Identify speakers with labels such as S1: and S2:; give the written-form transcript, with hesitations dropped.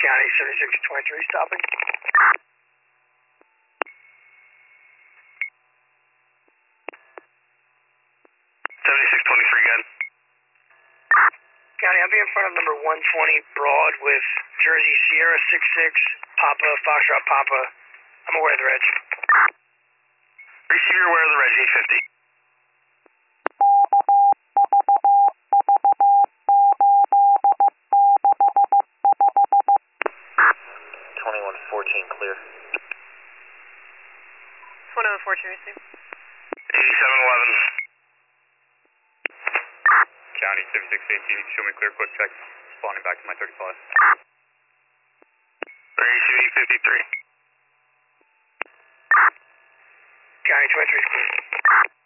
S1: County 7623 stopping.
S2: 7623, good.
S1: County, I'll be in front of number 120 Broad with Jersey Sierra 66 Papa Foxtrot Papa. I'm aware of the reg.
S2: Receive, you're aware of the reg, 850.
S3: Clear.
S4: 2114 receive.
S2: 8711.
S5: County 7618, show me clear, quick check. Spawning back to my 35.
S2: Receive 853.
S1: County 23 is clear.